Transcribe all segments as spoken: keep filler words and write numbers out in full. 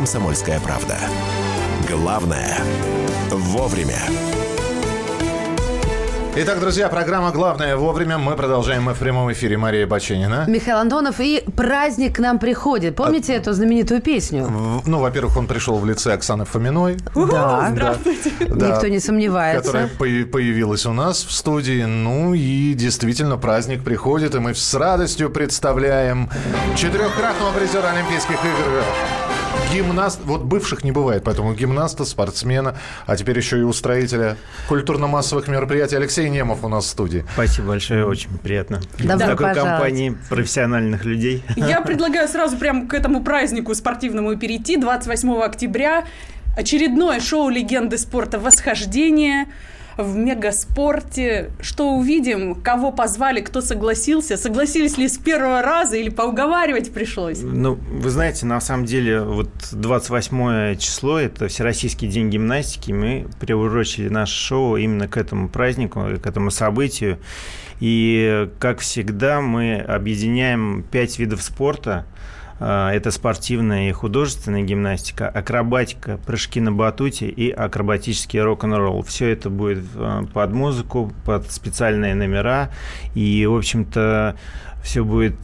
«Комсомольская правда». Главное – вовремя. Итак, друзья, программа «Главное вовремя». Мы продолжаем. Мы в прямом эфире. Мария Баченина. Михаил Антонов. И праздник к нам приходит. Помните а... эту знаменитую песню? В, ну, во-первых, он пришел в лице Оксаны Фоминой. Да. Здравствуйте. Да. Никто не сомневается. Которая появилась у нас в студии. Ну и действительно, праздник приходит. И мы с радостью представляем четырехкратного призера Олимпийских игр. Гимнаст, вот бывших не бывает, поэтому гимнаста, спортсмена, а теперь еще и устроителя культурно-массовых мероприятий Алексей Немов у нас в студии. Спасибо большое, очень приятно. Добро в такой пожаловать. компании профессиональных людей. Я предлагаю сразу прямо к этому празднику спортивному перейти. двадцать восьмого октября очередное шоу «Легенды спорта. Восхождение» в Мегаспорте. Что увидим? Кого позвали? Кто согласился? Согласились ли с первого раза или поуговаривать пришлось? Ну, вы знаете, на самом деле, вот двадцать восьмое число – это Всероссийский день гимнастики. Мы приурочили наше шоу именно к этому празднику, к этому событию. И, как всегда, мы объединяем пять видов спорта. Это спортивная и художественная гимнастика, акробатика, прыжки на батуте и акробатический рок-н-ролл. Все это будет под музыку, под специальные номера. И, в общем-то, все будет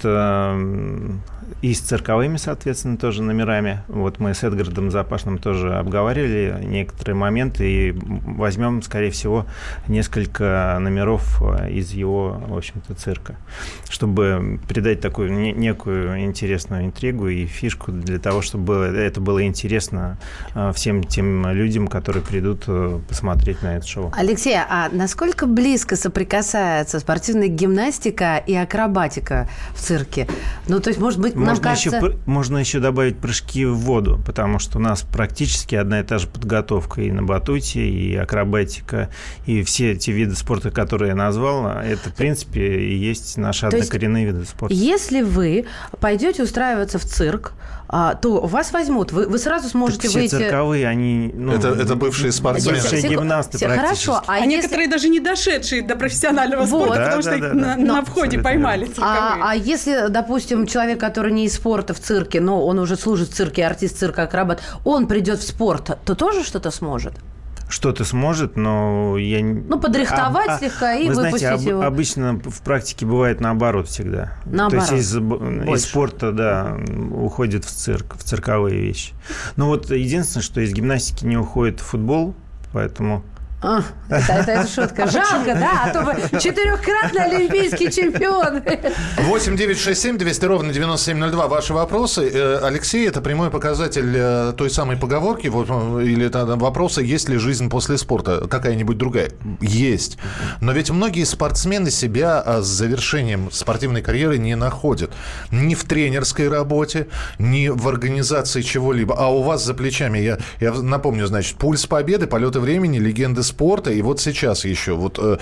и с цирковыми, соответственно, тоже номерами. Вот мы с Эдгардом Запашным тоже обговаривали некоторые моменты и возьмем, скорее всего, несколько номеров из его, в общем-то, цирка, чтобы придать такую некую интересную интригу и фишку для того, чтобы это было интересно всем тем людям, которые придут посмотреть на это шоу. Алексей, а насколько близко соприкасается спортивная гимнастика и акробатика в цирке? Ну, то есть, может быть, нам можно, кажется... еще, можно еще добавить прыжки в воду, потому что у нас практически одна и та же подготовка и на батуте, и акробатика, и все те виды спорта, которые я назвал, это, в принципе, и есть наши то однокоренные виды спорта. Если вы пойдете устраиваться в цирк, то вас возьмут, вы, вы сразу сможете так все выйти... Все цирковые, они... Ну, это, это бывшие спортсмены. Бывшие гимнасты все практически. Хорошо, а, а если... некоторые даже не дошедшие до профессионального вот. спорта, да, потому да, что да, их да, на, да. на входе поймали цирковые. А, а если, допустим, человек, который не из спорта в цирке, но он уже служит в цирке, артист цирка, акробат, он придет в спорт, то тоже что-то сможет? Что-то сможет, но я... Ну, подрихтовать а, слегка а, и вы выпустить знаете, об, его. Обычно в практике бывает наоборот всегда. Наоборот. То есть из, из спорта, да, уходит в цирк, в цирковые вещи. Ну вот единственное, что из гимнастики не уходит футбол, поэтому... А, это, это, это шутка. Жалко, да, а то бы четырехкратный олимпийский чемпион. восемь девятьсот шестьдесят семь двести ровно девяносто семь ноль два. Ваши вопросы. Алексей, это прямой показатель той самой поговорки, вот, или это вопроса, есть ли жизнь после спорта, какая-нибудь другая? Есть. Но ведь многие спортсмены себя с завершением спортивной карьеры не находят. Ни в тренерской работе, ни в организации чего-либо. А у вас за плечами, я, я напомню, значит, «Пульс победы», «Полеты времени», «Легенды спорта», и вот сейчас еще вот э,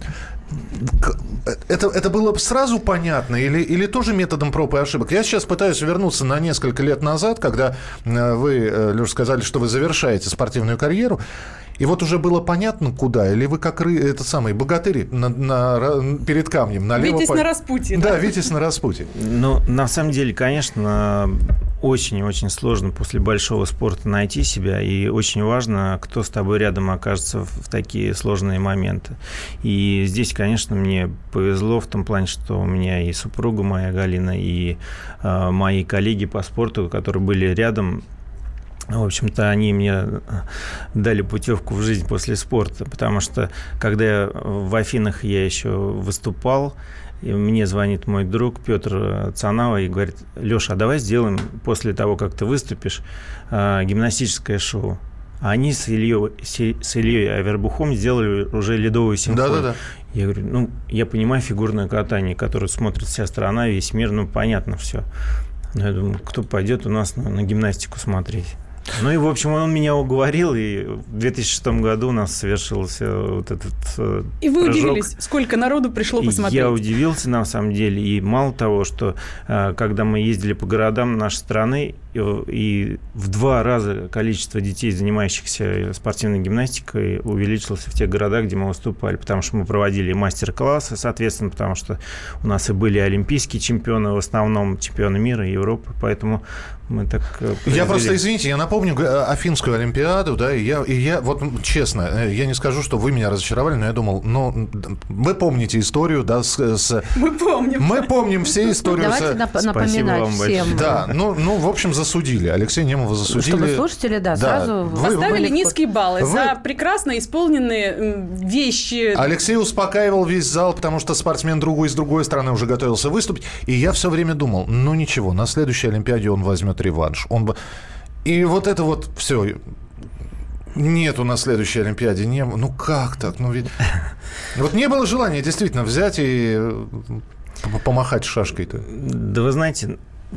это, это было сразу понятно или, или тоже методом проб и ошибок? Я сейчас пытаюсь вернуться на несколько лет назад, когда вы, Леша, сказали, что вы завершаете спортивную карьеру. И вот уже было понятно, куда? Или вы как ры, это самый богатырь на, на, перед камнем? Налево Витязь по... на распутье. Да, да, Витязь на распутье. Ну, на самом деле, конечно, очень-очень сложно после большого спорта найти себя. И очень важно, кто с тобой рядом окажется в такие сложные моменты. И здесь, конечно, мне повезло в том плане, что у меня и супруга моя Галина, и э, мои коллеги по спорту, которые были рядом, в общем-то, они мне дали путевку в жизнь после спорта, потому что, когда я в Афинах я еще выступал, и мне звонит мой друг Петр Цанава и говорит: Леша, а давай сделаем после того, как ты выступишь, гимнастическое шоу. А они с Ильей, с Ильей Авербухом сделали уже ледовую симфонию. Да-да-да. Я говорю, ну, я понимаю фигурное катание, которое смотрит вся страна, весь мир, ну, понятно все. Но я думаю, кто пойдет у нас на, на гимнастику смотреть? Ну и, в общем, он меня уговорил, и в две тысячи шестом году у нас совершился вот этот И вы прыжок. удивились, сколько народу пришло и посмотреть? Я удивился, на самом деле, и мало того, что когда мы ездили по городам нашей страны, и, и в два раза количество детей, занимающихся спортивной гимнастикой, увеличилось в тех городах, где мы выступали, потому что мы проводили мастер-классы, соответственно, потому что у нас и были олимпийские чемпионы, в основном чемпионы мира и Европы, поэтому мы так... Произвели. Я просто, извините, я напомню Афинскую Олимпиаду, да, и я, и я, вот честно, я не скажу, что вы меня разочаровали, но я думал, ну, вы помните историю, да, с... с... Мы помним. Мы помним все историю. Давайте с... напоминать всем. Да, ну, ну, в общем, засудили. Алексея Немова засудили. Чтобы слушатели, да, да. сразу... Вы, Поставили вы, низкие баллы вы... за прекрасно исполненные вещи. Алексей успокаивал весь зал, потому что спортсмен другой с другой стороны уже готовился выступить. И я все время думал, ну ничего, на следующей Олимпиаде он возьмет реванш. Он бы... И вот это вот все... Нету на следующей Олимпиаде. Не... Ну как так? Ну ведь... Вот не было желания действительно взять и помахать шашкой-то. Да вы знаете...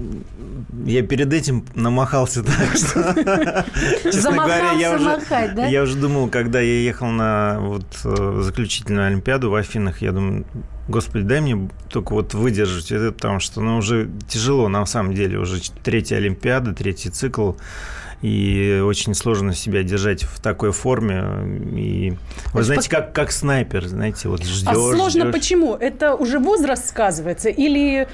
Я перед этим намахался так, что, честно говоря, я уже, махать, да? я уже думал, когда я ехал на вот, заключительную Олимпиаду в Афинах, я думаю, господи, дай мне только вот выдержать это, потому что ну, уже тяжело, на самом деле, уже третья Олимпиада, третий цикл, и очень сложно себя держать в такой форме. И вы знаете, как, как снайпер, знаете, вот ждешь. А сложно ждешь. Почему? Это уже возраст сказывается или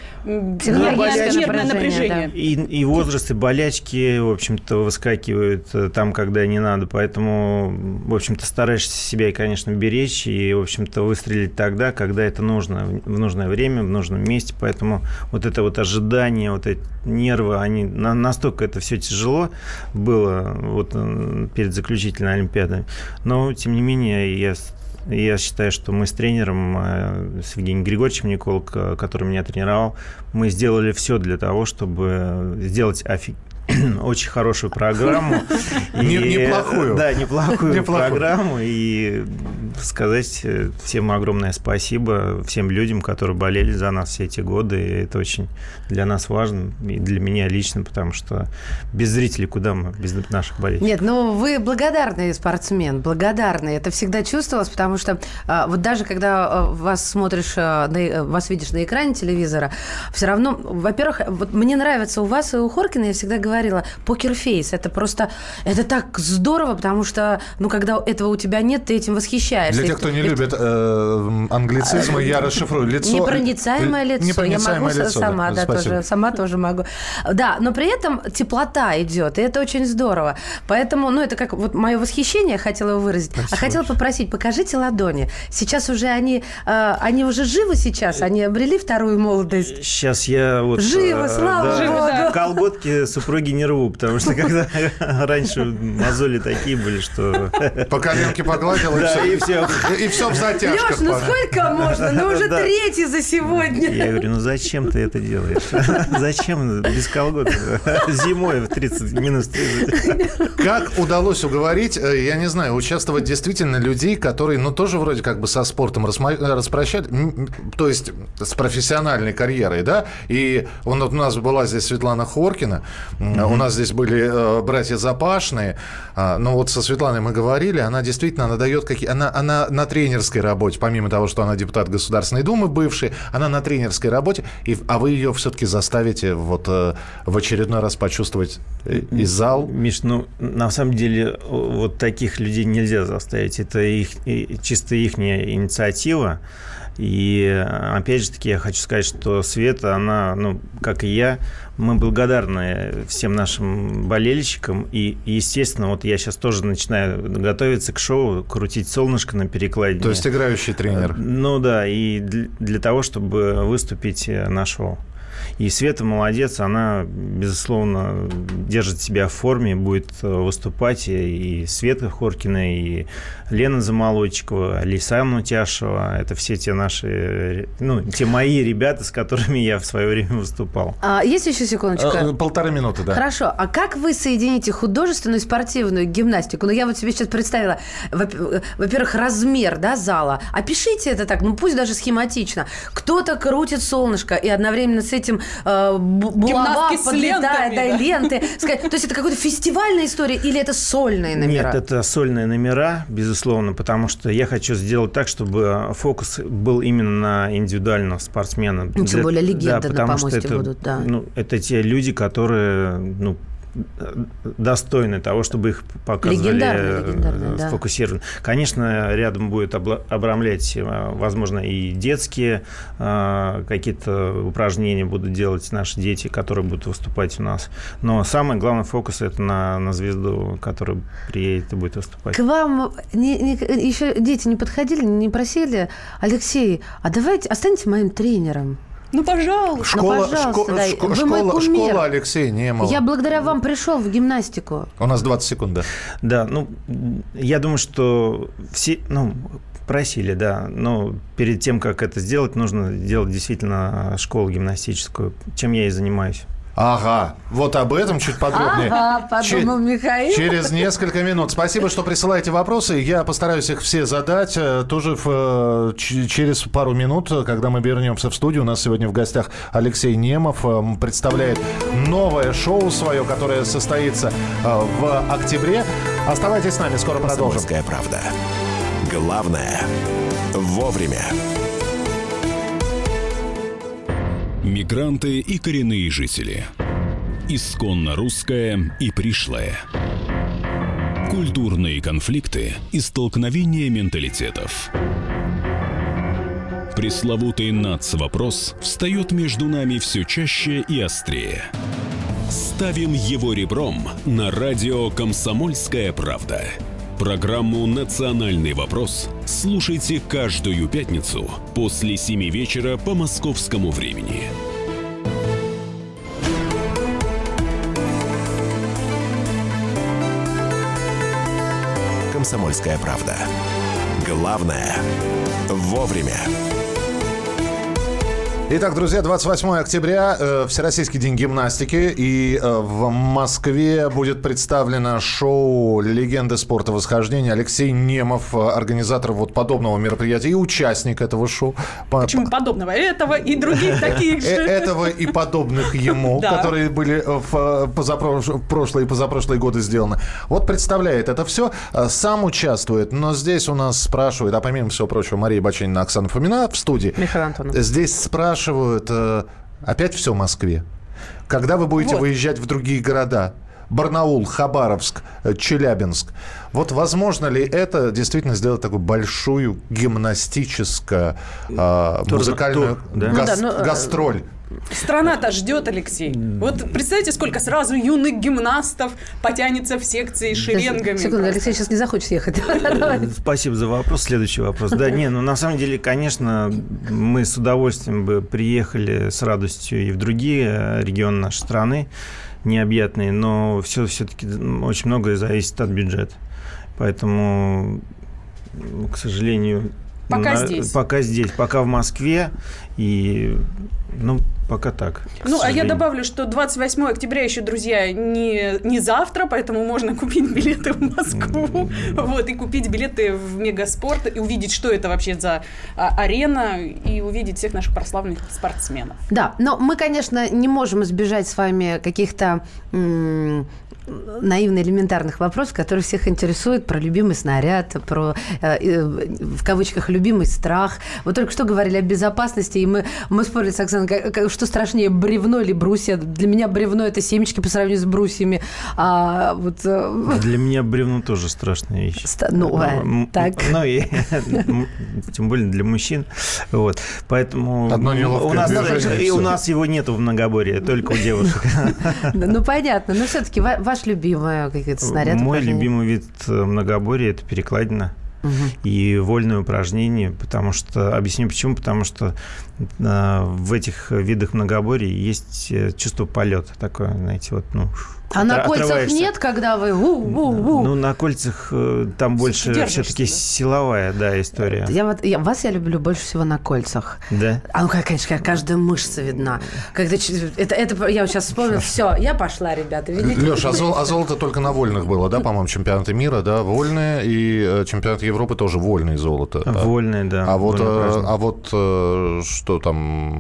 нервное напряжение? Да. И, и возраст, и болячки, в общем-то, выскакивают там, когда не надо. Поэтому, в общем-то, стараешься себя, конечно, беречь и, в общем-то, выстрелить тогда, когда это нужно, в нужное время, в нужном месте. Поэтому вот это вот ожидание, вот эти нервы, они настолько это все тяжело было вот перед заключительной Олимпиадой. Но, тем не менее, я, я считаю, что мы с тренером, с Евгением Григорьевичем Николко, который меня тренировал, мы сделали все для того, чтобы сделать офиг... очень хорошую программу. И, неплохую. Да, неплохую, неплохую программу. И сказать всем огромное спасибо, всем людям, которые болели за нас все эти годы. И это очень для нас важно, и для меня лично, потому что без зрителей куда мы, без наших болельщиков? Нет, ну вы благодарный спортсмен, благодарный. Это всегда чувствовалось, потому что а, вот даже когда вас смотришь, а, на, вас видишь на экране телевизора, все равно, во-первых, вот мне нравится у вас и у Хоркина, я всегда говорю, говорила, покерфейс, это просто, это так здорово, потому что, ну, когда этого у тебя нет, ты этим восхищаешься. Для тех, кто не любит э, англицизмы, я расшифрую. Лицо... Непроницаемое лицо. Непроницаемое я могу лицо, сама, да, да, тоже, сама тоже могу. Да, но при этом теплота идет, и это очень здорово. Поэтому, ну, это как вот мое восхищение, я хотела его выразить. Спасибо. А хотела попросить, покажите ладони. Сейчас уже они, э, они уже живы сейчас? Они обрели вторую молодость? Сейчас я вот... Живы, слава да, Богу! Да. Колготки супруги не рву, потому что когда раньше мозоли такие были, что... По коленке погладил, и все. И все, и все в затяжках. Леш, ну сколько можно? Ну уже третий за сегодня. Я говорю, ну зачем ты это делаешь? Зачем без колготок? Зимой в тридцать, минус тридцать. Как удалось уговорить, я не знаю, участвовать действительно людей, которые, ну, тоже вроде как бы со спортом распрощали, то есть с профессиональной карьерой, да? И у нас была здесь Светлана Хоркина, mm-hmm. у нас здесь были э, братья Запашные, а, но вот со Светланой мы говорили, она действительно, она дает какие... Она, она на тренерской работе, помимо того, что она депутат Государственной Думы бывший, она на тренерской работе, и, а вы ее все-таки заставите вот э, в очередной раз почувствовать и зал. Миш, ну, на самом деле, вот таких людей нельзя заставить. Это их, чисто их инициатива. И, опять же таки, я хочу сказать, что Света, она, ну, как и я, мы благодарны всем нашим болельщикам. И, естественно, вот я сейчас тоже начинаю готовиться к шоу, крутить солнышко на перекладине. То есть играющий тренер. Ну да, и для, для того, чтобы выступить на шоу. И Света молодец, она, безусловно, держит себя в форме, будет выступать. И Света Хоркина, и Лена Замолодчикова, Алиса Мутяшева. Это все те наши, ну, те мои ребята, с которыми я в свое время выступал. А, есть еще секундочку? А, полторы минуты, да. Хорошо. А как вы соедините художественную и спортивную гимнастику? Ну, я вот себе сейчас представила, во-первых, размер, да, зала. Опишите это так, ну, пусть даже схематично. Кто-то крутит солнышко, и одновременно с этим э, булава подлетает, да, ленты. То есть это какая-то фестивальная история или это сольные номера? Нет, это сольные номера, безусловно, потому что я хочу сделать так, чтобы фокус был именно на индивидуального спортсмена. Ну, тем Для... более легенды да, на помосте это, будут, да. Ну, это те люди, которые, ну, достойны того, чтобы их показывали легендарные, легендарные, да. сфокусированно. Конечно, рядом будет обрамлять, возможно, и детские какие-то упражнения будут делать наши дети, которые будут выступать у нас. Но самый главный фокус – это на, на звезду, которая приедет и будет выступать. К вам не, не, еще дети не подходили, не просили: Алексей, а давайте останьтесь моим тренером. Ну, пожалуйста. Школа, ну, пожалуйста, шко- да. шко- Вы школа, мой кумир. школа Алексея Немова. Я благодаря вам пришел в гимнастику. У нас двадцать секунд, да. Да, ну, я думаю, что все, ну, просили, да, но перед тем, как это сделать, нужно делать действительно школу гимнастическую, чем я и занимаюсь. Ага, вот об этом чуть подробнее. Ага, подумал Че- Михаил. Через несколько минут. Спасибо, что присылаете вопросы. Я постараюсь их все задать. э, Тоже в, э, ч- через пару минут, когда мы вернемся в студию. У нас сегодня в гостях Алексей Немов. э, Представляет новое шоу свое, которое состоится э, в октябре. Оставайтесь с нами, скоро продолжим. «Комсомольская правда». Главное – вовремя. Мигранты и коренные жители. Исконно русское и пришлое. Культурные конфликты и столкновения менталитетов. Пресловутый нацвопрос встает между нами все чаще и острее. Ставим его ребром на радио «Комсомольская правда». Программу «Национальный вопрос» слушайте каждую пятницу после семи вечера по московскому времени. «Комсомольская правда». Главное – вовремя. Итак, друзья, двадцать восьмое октября, э, Всероссийский день гимнастики, и э, в Москве будет представлено шоу «Легенды спорта восхождения». Алексей Немов, организатор вот подобного мероприятия и участник этого шоу. Почему подобного? Этого и других таких же. Этого и подобных ему, Да. которые были в позапрош- прошлые и позапрошлые годы сделаны. Вот представляет это все, сам участвует, но здесь у нас спрашивают, а помимо всего прочего, Мария Баченина, Оксана Фомина в студии. Михаил Антонов. Здесь спрашивают, э, опять все в Москве. Когда вы будете Вот. выезжать в другие города? Барнаул, Хабаровск, э, Челябинск. Вот возможно ли это действительно сделать такую большую гимнастическую э, Тур- музыкальную тур, да? гас- Ну да, ну, э, гастроль? Страна-то ждет, Алексей. Вот представьте, сколько сразу юных гимнастов потянется в секции шеренгами. Секунду, Алексей сейчас не захочет ехать. Спасибо за вопрос. Следующий вопрос. Да, не, ну на самом деле, конечно, мы с удовольствием бы приехали с радостью и в другие регионы нашей страны, необъятные, но все, все-таки очень многое зависит от бюджета. Поэтому, к сожалению... Пока на- здесь. Пока здесь, пока в Москве, и, ну, пока так. к Ну, а я сожалению. добавлю, что двадцать восьмое октября еще, друзья, не, не завтра, поэтому можно купить билеты в Москву, вот, и купить билеты в Мегаспорт, и увидеть, что это вообще за а, арена, и увидеть всех наших прославленных спортсменов. Да, но мы, конечно, не можем избежать с вами каких-то м- наивно-элементарных вопросов, которые всех интересуют, про любимый снаряд, про, э, э, в кавычках, любимый страх. Вот только что говорили о безопасности, и мы, мы спорили с Оксаной, как- как- что страшнее, бревно или брусья. Для меня бревно – это семечки по сравнению с брусьями. А вот... э, Для меня бревно тоже страшная вещь. Ста- ну, а, м, так. Ну, и тем более для мужчин. Вот. Поэтому Одно неловкое у нас, движение, и и у всё. нас его нету в многоборье, только у девушек. Ну, понятно. Но все-таки ваш любимый какой-то снаряд? Мой упражнение? любимый вид многоборья – это перекладина. И вольное упражнение, потому что, объясню почему, потому что э, в этих видах многоборья есть э, чувство полета такое, знаете, вот, ну, А на отра- кольцах отрываешься. нет, когда вы... у-у-у? Ну, на кольцах э, там больше держишься, все-таки да? силовая, да, история. Я, вот, я, вас я люблю больше всего на кольцах. Да? А ну, как, конечно, каждая мышца видна. Когда, ч- это, это, я вот сейчас вспомнила, все, я пошла, ребята. Видите? Леша, а, зол- а золото только на вольных было, да, по-моему, чемпионаты мира, да, вольные и э, чемпионат Европы тоже вольное золото. Вольное, да. А вот, а вот что там,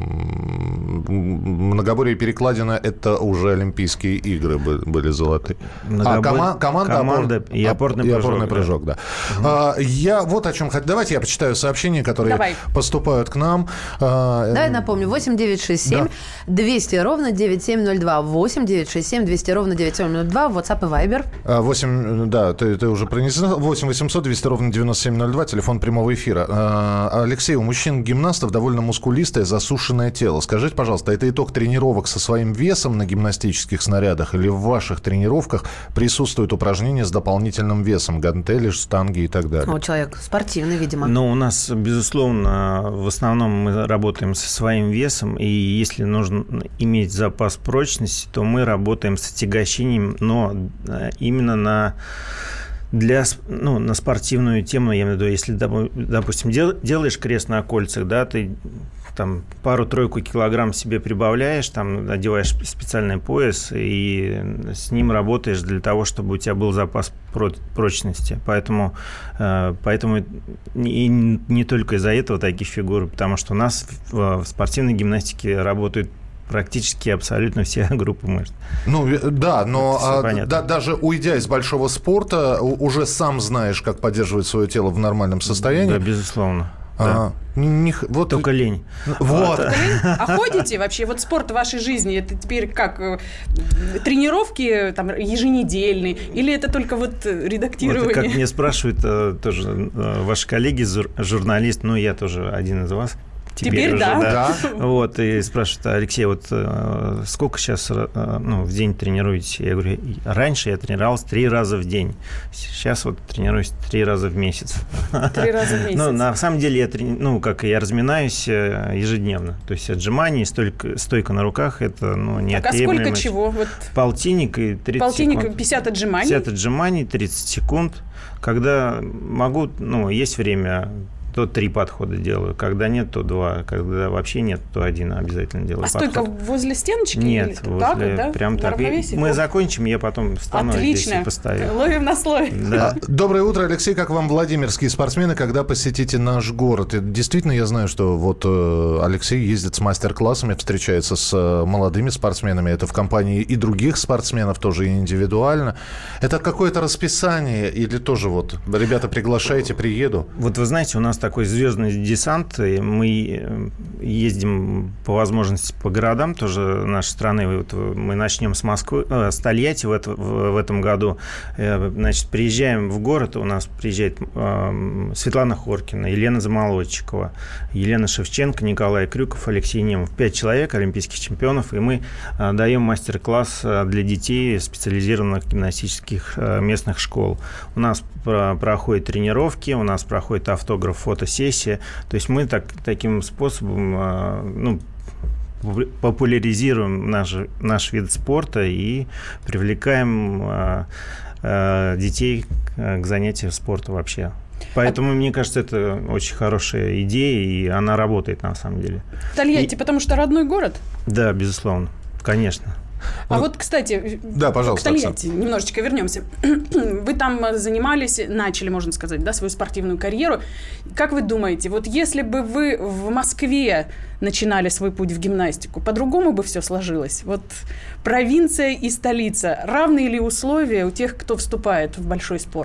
многоборье и перекладина, это уже Олимпийские игры были золотые. Многоборье, а кома- команда, команда опор, и опорный и прыжок. Опорный прыжок да. Да. А, я вот о чем хотел. Давайте я почитаю сообщения, которые Давай. поступают к нам. Давай напомню. восемь девятьсот шестьдесят семь двести ровно девяносто семь ноль два. восемь девятьсот шестьдесят семь двести ровно девяносто семь ноль два. WhatsApp и Viber. восемь, да, ты, ты уже принесла. восемь восемьсот двести ровно девяносто семь ноль два. Телефон прямого эфира. А, Алексей, у мужчин-гимнастов довольно мускулистое, засушенное тело. Скажите, пожалуйста, это итог тренировок со своим весом на гимнастических снарядах или в ваших тренировках присутствуют упражнения с дополнительным весом? Гантели, штанги и так далее. О, человек спортивный, видимо. Но у нас, безусловно, в основном мы работаем со своим весом, и если нужно иметь запас прочности, то мы работаем с отягощением, но именно на... Для, ну, на спортивную тему, я имею в виду, если, допустим, дел, делаешь крест на кольцах, да, ты там пару-тройку килограмм себе прибавляешь, там одеваешь специальный пояс и с ним работаешь для того, чтобы у тебя был запас прочности. Поэтому, поэтому и не только из-за этого такие фигуры, потому что у нас в спортивной гимнастике работают практически абсолютно все группы мышц. Ну, да, но а, да, даже уйдя из большого спорта, уже сам знаешь, как поддерживать свое тело в нормальном состоянии. Да, безусловно. А, да. не, вот... Только лень. Вот. Только лень? А ходите вообще? Вот спорт в вашей жизни, это теперь как? Тренировки там, еженедельные? Или это только вот редактирование? Вот, как мне спрашивают тоже ваши коллеги, журналист, ну, я тоже один из вас. Теперь, Теперь уже, да. да. Вот, и спрашивают: Алексей, вот э, сколько сейчас э, ну, в день тренируетесь? Я говорю, раньше я тренировался три раза в день. Сейчас вот тренируюсь три раза в месяц. Три раза в месяц. Ну, на самом деле, я, трени... ну, как я разминаюсь ежедневно. То есть отжимания, стойка, стойка на руках, это ну, неотъемлемая. Так, а сколько чего? Вот... Полтинник и тридцать Полтинник, секунд. пятьдесят отжиманий? пятьдесят отжиманий, тридцать секунд. Когда могу, ну, есть время, то три подхода делаю. Когда нет, то два. Когда вообще нет, то один обязательно делаю. А стойка подход. Возле стеночки? Нет, или... возле, так вот, да? прям так. Мы закончим, я потом встану здесь и поставлю. Ловим на слой. Да. Доброе утро, Алексей. Как вам владимирские спортсмены, когда посетите наш город? И действительно, я знаю, что вот Алексей ездит с мастер-классами, встречается с молодыми спортсменами. Это в компании и других спортсменов, тоже индивидуально. Это какое-то расписание или тоже вот, ребята, приглашайте, приеду? Вот вы знаете, у нас такой звездный десант. Мы ездим по возможности по городам тоже нашей страны. Вот мы начнем с Москвы, э, с Тольятти в, это, в, в этом году. Э, значит, приезжаем в город, у нас приезжает э, Светлана Хоркина, Елена Замолодчикова, Елена Шевченко, Николай Крюков, Алексей Немов. Пять человек, олимпийских чемпионов, и мы э, даем мастер-класс для детей специализированных гимнастических э, местных школ. У нас про- проходят тренировки, у нас проходит автограф, фотосессия. То есть мы так, таким способом э, ну, популяризируем наш, наш вид спорта и привлекаем э, э, детей к занятию спортом вообще. Поэтому, а... мне кажется, это очень хорошая идея, и она работает на самом деле. Тольятти, и... потому что родной город? Да, безусловно, конечно. А вот, кстати, да, пожалуйста, к Тольятти немножечко вернемся. Вы там занимались, начали, можно сказать, да, свою спортивную карьеру. Как вы думаете, вот если бы вы в Москве начинали свой путь в гимнастику, по-другому бы все сложилось? Вот провинция и столица, равные ли условия у тех, кто вступает в большой спорт?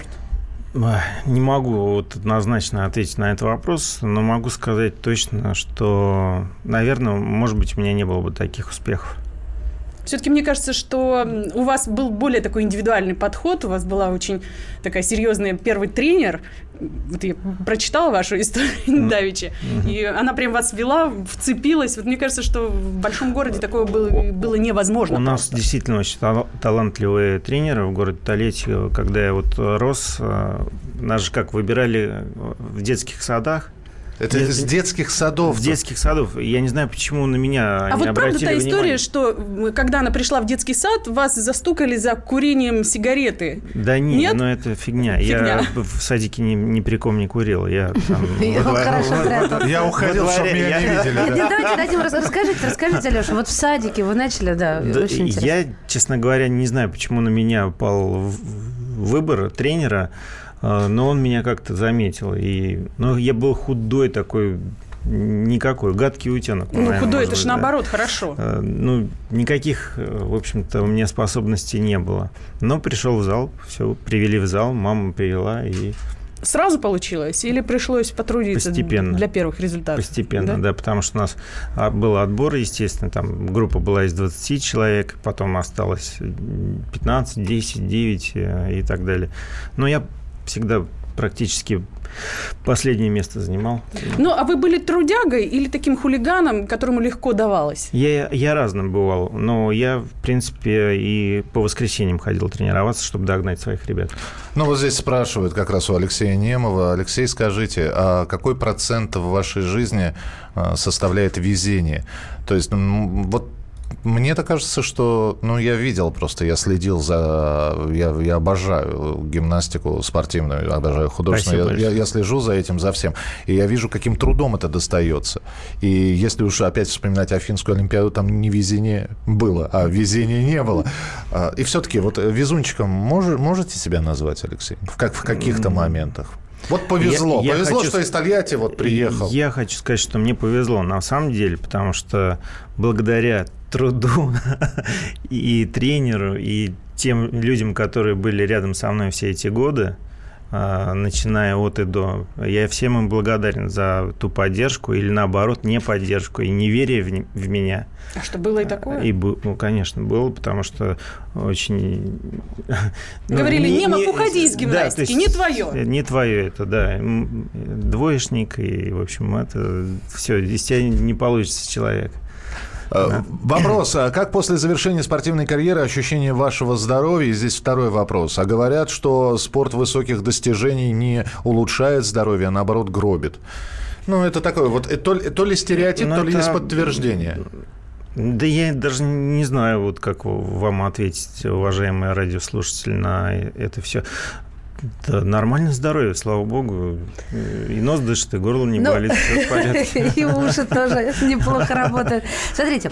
Не могу вот однозначно ответить на этот вопрос, но могу сказать точно, что, наверное, может быть, у меня не было бы таких успехов. Все-таки мне кажется, что у вас был более такой индивидуальный подход, у вас была очень такая серьезная первый тренер. Вот я прочитала вашу историю mm-hmm. давеча, mm-hmm. и она прям вас вела, вцепилась. Вот мне кажется, что в большом городе такое было, было невозможно. У нас просто. Действительно очень талантливые тренеры в городе Тольятти. Когда я вот рос, нас же как выбирали в детских садах. Это из детских садов. В детских садов. Я не знаю, почему на меня а не вот обратили правда та история, внимание. Что когда она пришла в детский сад, вас застукали за курением сигареты? Да нет, нет? но это фигня. фигня. Я в садике ни, ни при ком не курил. Я уходил, чтобы меня не видели. Давайте дадим, расскажите, расскажите, Алеша, вот в садике вы начали, да, очень интересно. Я, честно говоря, не знаю, почему на меня упал выбор тренера. Но он меня как-то заметил. И, ну, я был худой такой, никакой, гадкий утенок. Ну, наверное, худой, это же да. наоборот хорошо. Ну, никаких, в общем-то, у меня способностей не было. Но пришел в зал, все, привели в зал, мама привела и... Сразу получилось или пришлось потрудиться Постепенно. Для первых результатов? Постепенно, да? да, потому что у нас был отбор, естественно, там группа была из двадцати человек, потом осталось пятнадцать, десять, девять и так далее. Но я всегда практически последнее место занимал. Ну, а вы были трудягой или таким хулиганом, которому легко давалось? Я, я разным бывал, но я, в принципе, и по воскресеньям ходил тренироваться, чтобы догнать своих ребят. Ну, вот здесь спрашивают как раз у Алексея Немова. Алексей, скажите, а какой процент в вашей жизни составляет везение? То есть, вот мне-то кажется, что, ну, я видел просто, я следил за, я, я обожаю гимнастику спортивную, обожаю художественную, я, я, я слежу за этим, за всем, и я вижу, каким трудом это достается. И если уж опять вспоминать Афинскую Олимпиаду, там не везение было, а везения не было. И все-таки вот везунчиком мож, можете себя назвать, Алексей? В, как, в каких-то моментах? Вот повезло. Я, я повезло, хочу, что из Тольятти вот приехал. Я хочу сказать, что мне повезло на самом деле, потому что благодаря труду и тренеру, и тем людям, которые были рядом со мной все эти годы, начиная от и до, я всем им благодарен за ту поддержку или, наоборот, не поддержку и неверие в, в меня. А что, было и такое? И, ну, конечно, было, потому что очень... Говорили, ну, Немов, уходи из гимнастики, да, не твое. Не твое это, да. Двоечник, и, в общем, это все, из тебя не получится человек. Да. Вопрос. А как после завершения спортивной карьеры ощущение вашего здоровья? Здесь второй вопрос. А говорят, что спорт высоких достижений не улучшает здоровье, а наоборот гробит. Ну, это такое вот, то, то ли стереотип, Но то это... ли есть подтверждение. Да я даже не знаю, вот как вам ответить, уважаемые радиослушатели, на это все. Да, нормальное здоровье, слава богу. И нос дышит, и горло не болит, все в порядке. И уши тоже неплохо работают. Смотрите,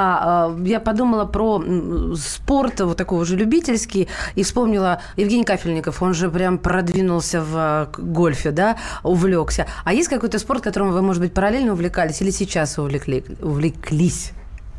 я подумала про спорт, вот такой уже любительский, и вспомнила Евгений Кафельников, он же прям продвинулся в гольфе, да, увлекся. А есть какой-то спорт, которым вы, может быть, параллельно увлекались или сейчас увлекли, увлеклись?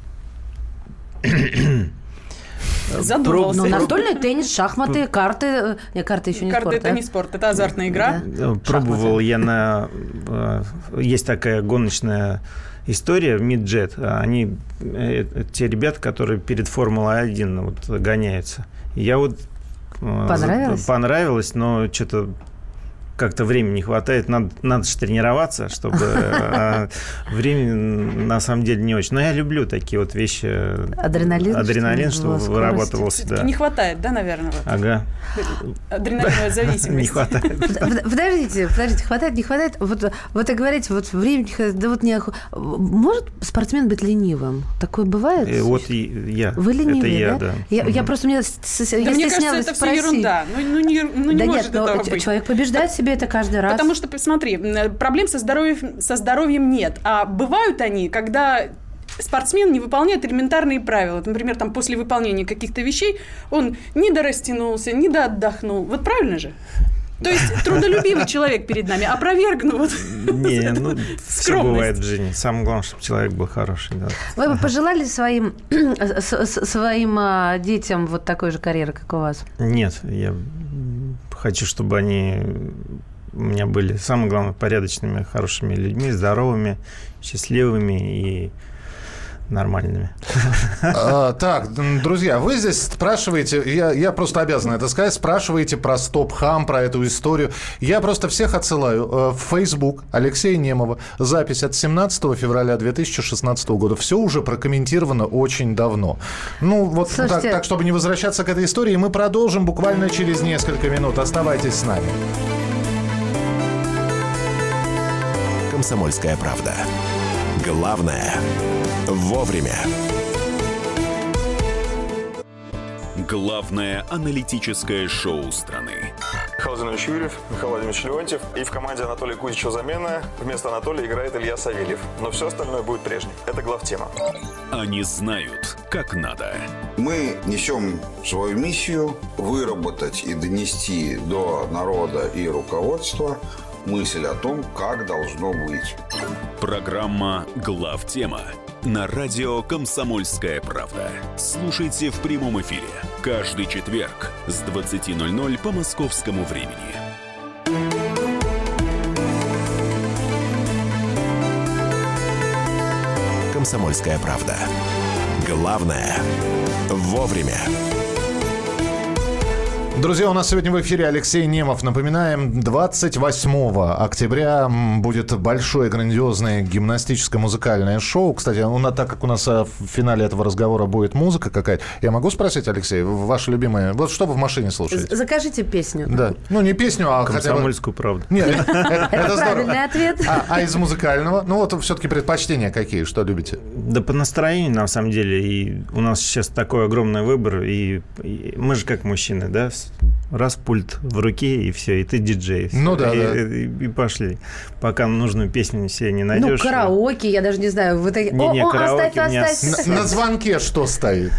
Задумался. Ну, настольный теннис, шахматы, карты. Нет, карты еще не карты спорт. Карты – это не спорт, это азартная игра. Да. Пробовал я на... Есть такая гоночная история, Миджет. Они, те ребята, которые перед Формулой один вот, гоняются. Я вот... Понравилось? Понравилось, но что-то... Как-то времени не хватает, надо, надо же тренироваться, чтобы а, времени на самом деле не очень. Но я люблю такие вот вещи. Адреналин? Адреналин, чтобы вырабатывался. Да. Не хватает, да, наверное? Вот. Ага. Адреналиновая зависимость. Не хватает. Подождите, подождите, хватает, не хватает. Вот, вот и говорите, вот времени, да вот не... Может спортсмен быть ленивым? Такое бывает? И вот и я. Вы ленивый, это я, да? да. Я, угу. я просто... Мне, да я мне кажется, это все ерунда. Ну, ну не, ну, не да может нет, этого быть. Человек побеждает себе это каждый раз. Потому что, смотри, проблем со здоровьем, со здоровьем нет. А бывают они, когда спортсмен не выполняет элементарные правила. Например, там, после выполнения каких-то вещей он не дорастянулся, не доотдохнул. Вот правильно же? То есть трудолюбивый человек перед нами. Опровергну вот. Не, ну, все бывает в жизни. Самое главное, чтобы человек был хороший. Да. Вы бы пожелали своим, своим детям вот такой же карьеры, как у вас? Нет, я хочу, чтобы они у меня были, самое главное, порядочными, хорошими людьми, здоровыми, счастливыми и нормальными. А, так, друзья, вы здесь спрашиваете, я, я просто обязан это сказать, спрашиваете про стоп-хам, про эту историю. Я просто всех отсылаю в Facebook Алексея Немова. Запись от семнадцатого февраля две тысячи шестнадцатого года. Все уже прокомментировано очень давно. Ну, вот так, так, чтобы не возвращаться к этой истории, мы продолжим буквально через несколько минут. Оставайтесь с нами. «Комсомольская правда». Главное – вовремя. Главное аналитическое шоу страны. Михаил Зинович Юрьев, Михаил Владимирович Леонтьев. И в команде Анатолия Кузичева замена. Вместо Анатолия играет Илья Савельев. Но все остальное будет прежним. Это главтема. Они знают, как надо. Мы несем свою миссию выработать и донести до народа и руководства мысль о том, как должно быть. Программа «Главтема» на радио «Комсомольская правда». Слушайте в прямом эфире каждый четверг с двадцати ноль-ноль по московскому времени. «Комсомольская правда». Главное – вовремя. Друзья, у нас сегодня в эфире Алексей Немов. Напоминаем, двадцать восьмого октября будет большое, грандиозное гимнастическое музыкальное шоу. Кстати, у нас, так как у нас в финале этого разговора будет музыка какая-то, я могу спросить, Алексей, ваша любимая... Вот что вы в машине слушаете? Закажите песню. Да. Ну, не песню, а хотя бы... «Комсомольскую правду». Нет, это правильный ответ. А из музыкального? Ну, вот все-таки предпочтения какие? Что любите? Да по настроению, на самом деле. И у нас сейчас такой огромный выбор. И мы же как мужчины, да? Раз пульт в руке, и все, и ты диджей. Ну да, и, да. И, и пошли. Пока нужную песню себе не найдешь. Ну, караоке, я даже не знаю. Вы такие... Не, не, О, о, караоке оставь, у меня оставь. На, на звонке что стоит?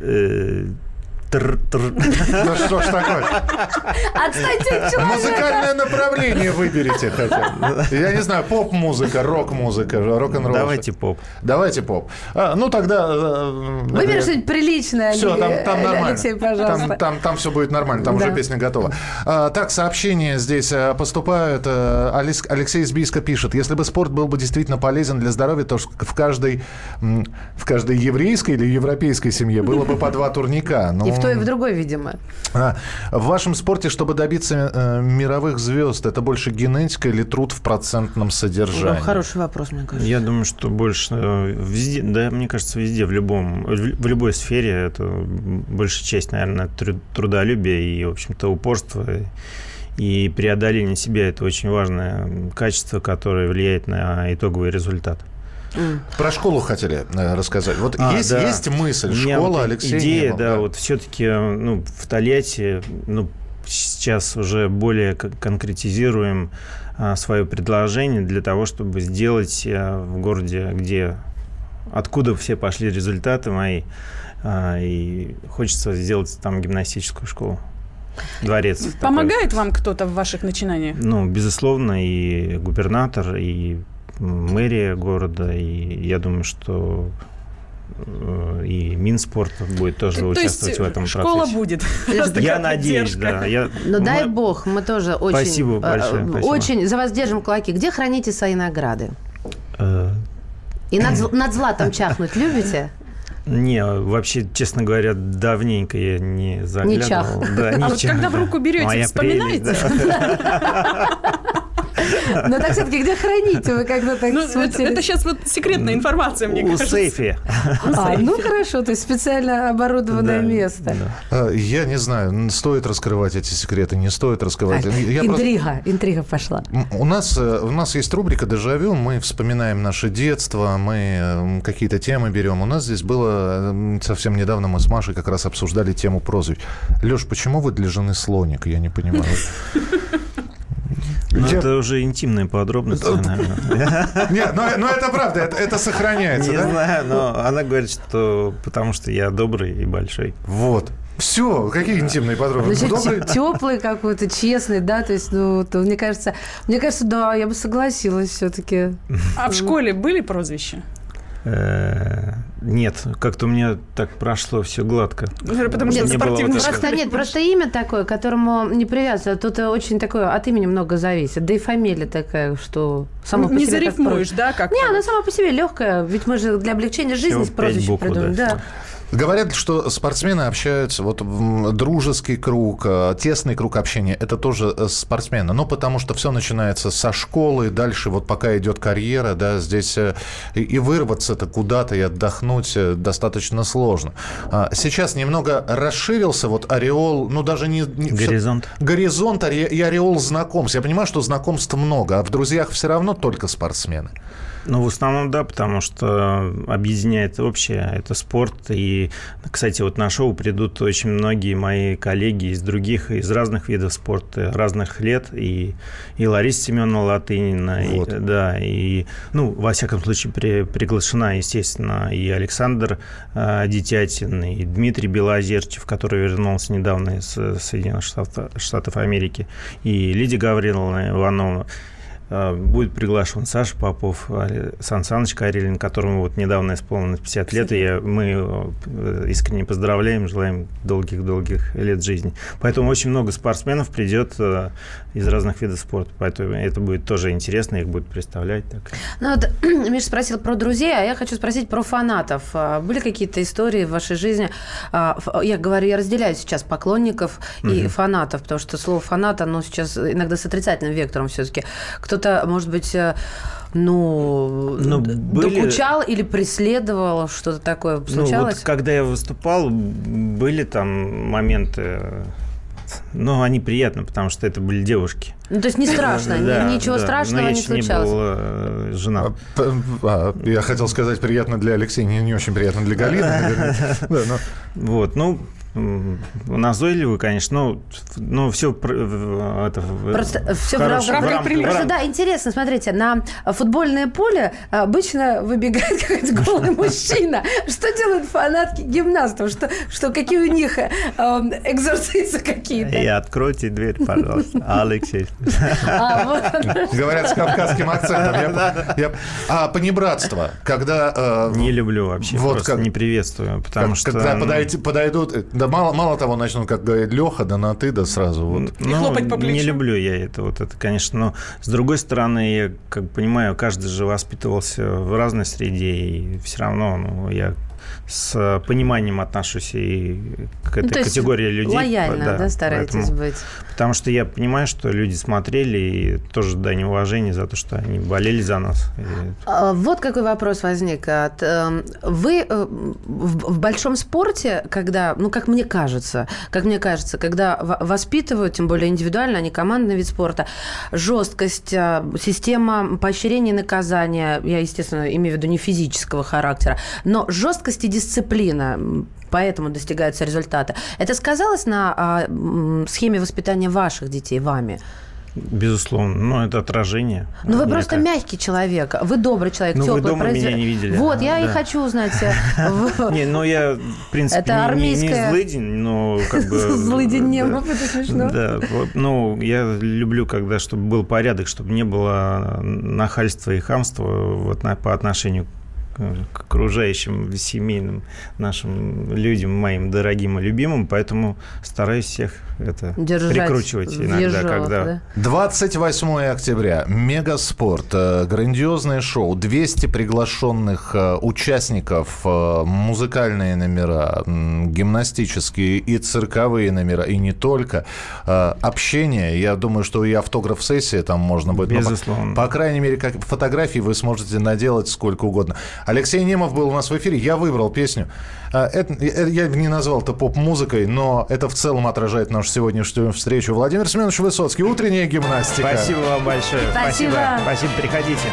Ну что ж такое? Отстаньте от человека. Музыкальное направление выберите хотя бы. Я не знаю, поп-музыка, рок-музыка, рок-н-ролл. Давайте поп. Давайте поп. А, ну тогда... Выбери что-нибудь приличное. Все, там, там нормально. Алексей, пожалуйста. Там, там, там все будет нормально, там да. уже песня готова. А, так, сообщения здесь поступают. Алексей из Бийска пишет. Если бы спорт был бы действительно полезен для здоровья, то в каждой, в каждой еврейской или европейской семье было бы по два турника. Но... И в той, и в другой, видимо. А, в вашем спорте, чтобы добиться э, мировых звезд, это больше генетика или труд в процентном содержании? Ну, хороший вопрос, мне кажется. Я думаю, что больше везде, да, мне кажется, везде, в любом, в любой сфере, это большая часть, наверное, трудолюбия и, в общем-то, упорства. И преодоление себя – это очень важное качество, которое влияет на итоговый результат. Про школу хотели рассказать. Вот а, есть, да. есть мысль, школа вот Алексея идея, Немова, да, да, вот все-таки ну, в Тольятти, ну, сейчас уже более конкретизируем а, свое предложение для того, чтобы сделать а, в городе, где, откуда все пошли результаты мои, а, и хочется сделать там гимнастическую школу. Дворец. Помогает такой. Вам кто-то в ваших начинаниях? Ну, безусловно, и губернатор, и мэрия города, и я думаю, что и Минспорт будет тоже То участвовать есть в этом школа процессе. будет. Я надеюсь, да. Я... Ну, мы... дай бог, мы тоже очень... Спасибо большое. Спасибо. Очень за вас держим кулаки. Где храните свои награды? И над, над златом чахнуть любите? Не, вообще, честно говоря, давненько я не заглядывал. Не чах. Да, не а вот чах, когда да. в руку берете, Моя вспоминаете? прелесть, да. Но так все-таки где храните? Вы когда так ну, это, это сейчас вот секретная информация, мне У кажется. сейфе. А, ну хорошо, то есть специально оборудованное Да, место. да. Я не знаю, стоит раскрывать эти секреты, не стоит раскрывать. А, Я интрига, просто... интрига пошла. У нас, у нас есть рубрика «Дежавю», мы вспоминаем наше детство, мы какие-то темы берем. У нас здесь было, совсем недавно мы с Машей как раз обсуждали тему прозвищ. Леш, почему вы для жены слоник? Я не понимаю. Ну, Я... это уже интимные подробности, наверное. Нет, но, но это правда, это, это сохраняется, Не да? знаю, но она говорит, что потому что я добрый и большой. Вот. Все, какие интимные подробности? Значит, Добрый... теплый какой-то, честный, да, то есть, ну, то, мне кажется, мне кажется, да, я бы согласилась все-таки. А в школе были прозвища? Нет, как-то у меня так прошло все гладко. Потому что нет, спортивная просто школа. нет, просто имя такое, к которому не привязывается. Тут очень такое, от имени много зависит. Да и фамилия такая, что само по не себе... зарифмуешь, да? Как не, она сама по себе легкая, ведь мы же для облегчения жизни с прозвищем придумали. Да. Говорят, что спортсмены общаются, вот дружеский круг, тесный круг общения, это тоже спортсмены. Ну, потому что все начинается со школы, дальше вот пока идет карьера, да, здесь и вырваться-то куда-то и отдохнуть достаточно сложно. Сейчас немного расширился вот ореол, ну, даже не... не горизонт. Все, горизонт и ореол знакомств. Я понимаю, что знакомств много, а в друзьях все равно только спортсмены. Ну, в основном, да, потому что объединяет общее, это спорт. И, кстати, вот на шоу придут очень многие мои коллеги из других, из разных видов спорта, разных лет. И, и Лариса Семеновна Латынина, вот. и, да, и, ну, во всяком случае, при, приглашена, естественно, и Александр э, Детятин, и Дмитрий Белозерчев, который вернулся недавно из Соединенных Штатов, Штатов Америки, и Лидия Гавриловна Иванова. Будет приглашен Саша Попов, Сан Саныч Карелин, которому вот недавно исполнилось пятьдесят лет, и я, мы искренне поздравляем, желаем долгих-долгих лет жизни. Поэтому очень много спортсменов придет из разных видов спорта, поэтому это будет тоже интересно, их будут представлять. Так. Ну, вот, Миша спросил про друзей, а я хочу спросить про фанатов. Были какие-то истории в вашей жизни? Я говорю, я разделяю сейчас поклонников угу. и фанатов, потому что слово «фанат», оно сейчас иногда с отрицательным вектором все-таки. Кто-то, может быть, ну, ну были... докучал или преследовал, что-то такое случалось? Ну, вот, когда я выступал, были там моменты, но они приятны, потому что это были девушки. Ну, то есть не страшно, да, ничего да, страшного не случалось. Но я еще не был жена. А, я хотел сказать, приятно для Алексея, не, не очень приятно для Галины. Вот, ну... Назойливый, конечно, но, но все это, просто все в рамках приличия. Просто да, интересно, смотрите, на футбольное поле обычно выбегает какой-то голый мужчина. Что делают фанатки гимнастов? Что, что какие у них э, экзорцизы какие-то? И откройте дверь, пожалуйста. Алексей. Говорят с кавказским акцентом. А понебратство, когда... Не люблю вообще, просто не приветствую, потому что... Когда подойдут... Мало, мало того, начнут, как говорит Леха, да на ты, да сразу. Вот. И ну, хлопать по плечу. Не люблю я это, вот это, конечно. Но, с другой стороны, я как понимаю, каждый же воспитывался в разной среде, и все равно ну, я с пониманием отношусь и к этой ну, категории людей. Лояльно, да, да стараетесь поэтому, быть. Потому что я понимаю, что люди смотрели и тоже дань уважения за то, что они болели за нас. И... Вот какой вопрос возник. Вы в большом спорте, когда, ну, как мне кажется, как мне кажется, когда воспитывают, тем более индивидуально, а не командный вид спорта, жесткость, система поощрения и наказания, я, естественно, имею в виду не физического характера, но жесткость и дисциплина, поэтому достигаются результаты. Это сказалось на а, схеме воспитания ваших детей вами? Безусловно, но это отражение. Ну, вы просто мягкий человек, вы добрый человек, теплый. Ну, вы дома меня не видели. Вот, я и хочу узнать. Не, ну, я, в принципе, не злыдень, но как бы... Злыдень не был, это смешно. Да, ну, я люблю, когда, чтобы был порядок, чтобы не было нахальства и хамства по отношению к окружающим семейным нашим людям, моим дорогим и любимым, поэтому стараюсь всех это держать прикручивать иногда, ежов, когда... Да? двадцать восьмое октября. Мегаспорт. Грандиозное шоу. двести приглашенных участников. Музыкальные номера, гимнастические и цирковые номера. И не только. Общение. Я думаю, что и автограф-сессия там можно будет. Безусловно. По, по крайней мере, как фотографии вы сможете наделать сколько угодно. Алексей Немов был у нас в эфире. Я выбрал песню. Это, я не назвал это поп-музыкой, но это в целом отражает нашу сегодняшнюю встречу. Владимир Семенович Высоцкий. Утренняя гимнастика. Спасибо вам большое. Спасибо. Спасибо. Спасибо. Приходите.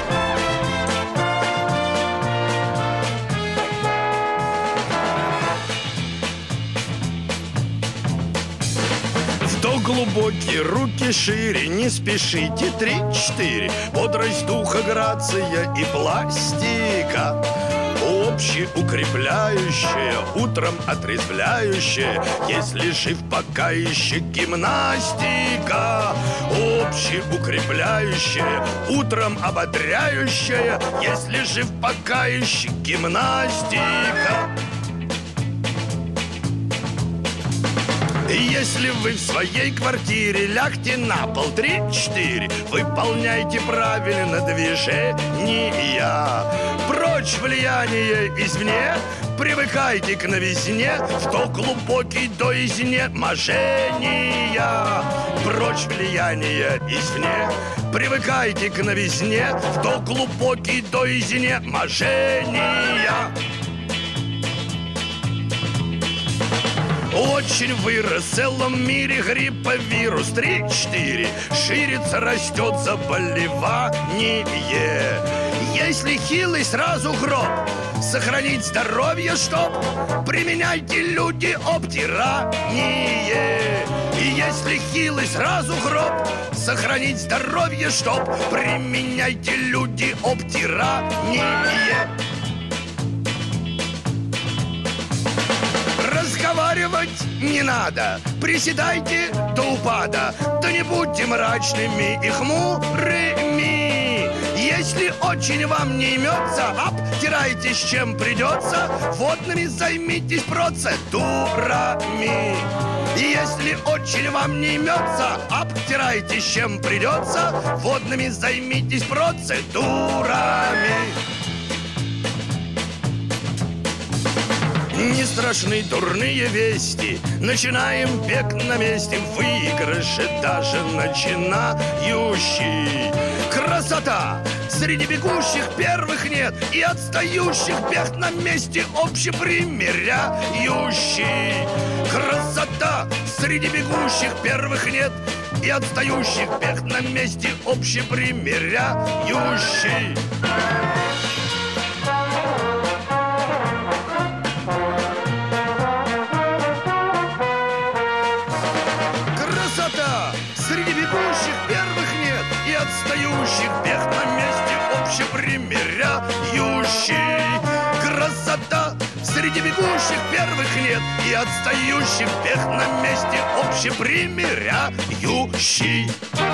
Вдох глубокий, руки шире, не спешите, три-четыре. Бодрость духа, грация и пластика. Общеукрепляющая, утром отрезвляющая, если жив пока еще гимнастика. Общеукрепляющая, утром ободряющая, если жив пока еще гимнастика. Если вы в своей квартире лягте на пол, три-четыре, выполняйте правильно движения. Прочь влияние извне, привыкайте к новизне, что глубокий до изнеможения. Прочь влияние извне, привыкайте к новизне, что глубокий до изнеможения. Очень вырос в целом мире грипповирус. Три-четыре. Ширится, растет заболевание. Если хилый, сразу гроб. Сохранить здоровье, чтоб применяйте, люди, обтирание. И если хилый, сразу гроб. Сохранить здоровье, чтоб применяйте, люди, обтирание. Разговаривать не надо, приседайте до упада, да не будьте мрачными и хмурыми. Если очень вам не имется, обтирайтесь чем придется, водными займитесь процедурами. Если очень вам не имется, обтирайтесь чем придется, водными займитесь процедурами. Не страшны дурные вести, начинаем бег на месте, выигрыши даже начинающий. Красота! Среди бегущих первых нет, и отстающих бег на месте общепримиряющий. Красота! Среди бегущих первых нет, и отстающих бег на месте общепримиряющий. Среди бегущих первых нет, и отстающих бег на месте общепримиряющий. Красота! Среди бегущих первых нет, и отстающих бег на месте общепримиряющий.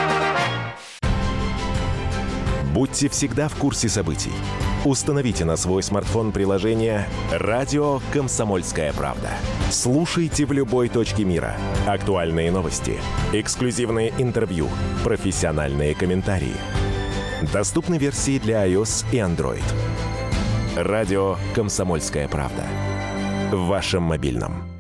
Будьте всегда в курсе событий. Установите на свой смартфон приложение «Радио Комсомольская правда». Слушайте в любой точке мира. Актуальные новости, эксклюзивные интервью, профессиональные комментарии. Доступны версии для iOS и Android. «Радио Комсомольская правда». В вашем мобильном.